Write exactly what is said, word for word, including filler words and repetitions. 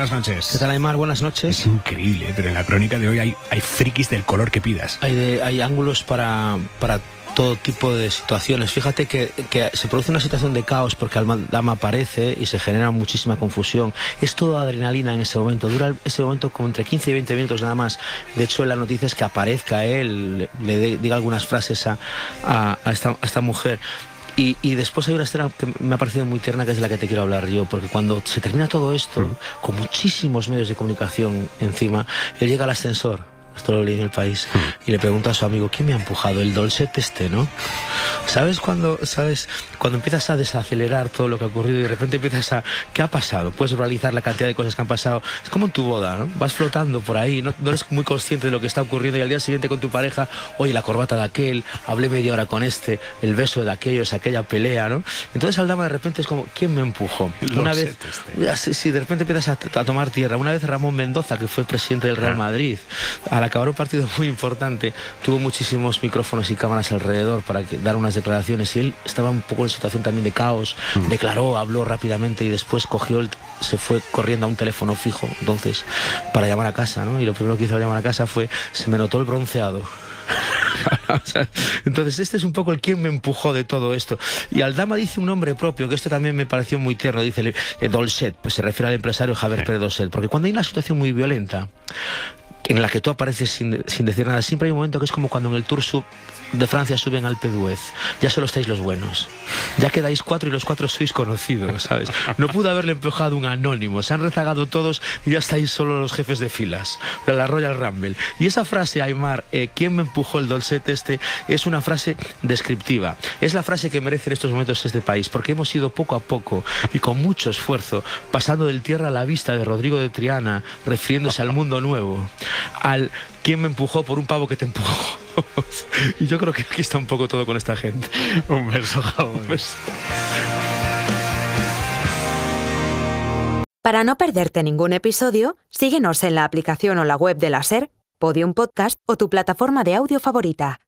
buenas noches. ¿Qué tal, Aymar? Buenas noches. Es increíble, pero en la crónica de hoy hay, hay frikis del color que pidas. Hay, de, hay ángulos para, para todo tipo de situaciones. Fíjate que, que se produce una situación de caos porque Aldama aparece y se genera muchísima confusión. Es todo adrenalina en ese momento. Dura ese momento como entre quince y veinte minutos nada más. De hecho, en la noticia es que aparezca él, le, le de, diga algunas frases a, a, a, esta, a esta mujer. Y, y después hay una escena que me ha parecido muy tierna, que es de la que te quiero hablar yo, porque cuando se termina todo esto, mm. con muchísimos medios de comunicación encima, él llega al ascensor, esto lo leí en El País, mm. y le pregunta a su amigo, ¿quién me ha empujado? El Dolcet este, ¿no? ¿Sabes cuando, sabes, cuando empiezas a desacelerar todo lo que ha ocurrido y de repente empiezas a... ¿Qué ha pasado? Puedes realizar la cantidad de cosas que han pasado. Es como en tu boda, ¿no? Vas flotando por ahí, no, no eres muy consciente de lo que está ocurriendo y al día siguiente con tu pareja, oye, la corbata de aquel, hablé media hora con este, el beso de aquellos, aquella pelea, ¿no? Entonces Aldama de repente es como, ¿quién me empujó? Una vez, ya, sí, sí, de repente empiezas a, a tomar tierra. Una vez Ramón Mendoza, que fue presidente del Real Madrid, al acabar un partido muy importante, tuvo muchísimos micrófonos y cámaras alrededor para que, dar unas declaraciones y él estaba un poco en situación también de caos, mm. declaró, habló rápidamente y después cogió el, se fue corriendo a un teléfono fijo, entonces, para llamar a casa, ¿no? Y lo primero que hizo al llamar a casa fue, se me notó el bronceado. O sea, entonces este es un poco el quien me empujó de todo esto. Y Aldama dice un nombre propio, que esto también me pareció muy tierno, dice eh, Dolcet, pues se refiere al empresario Javier Pérez Dolcet, porque cuando hay una situación muy violenta en la que tú apareces sin, sin decir nada, siempre hay un momento que es como cuando en el Tour sub de Francia suben al Alpe d'Huez, ya solo estáis los buenos, ya quedáis cuatro y los cuatro sois conocidos, ¿sabes? No pudo haberle empujado un anónimo, se han rezagado todos y ya estáis solo los jefes de filas de la Royal Rumble. Y esa frase, Aymar, eh, ¿quién me empujó el Dolcet este? Es una frase descriptiva, es la frase que merece en estos momentos este país, porque hemos ido poco a poco y con mucho esfuerzo pasando del tierra a la vista de Rodrigo de Triana, refiriéndose al mundo nuevo, al ¿quién me empujó por un pavo que te empujó? Y yo creo que aquí está un poco todo con esta gente. Un beso, Jaume. Un beso. Para no perderte ningún episodio, síguenos en la aplicación o la web de la SER, Podium Podcast o tu plataforma de audio favorita.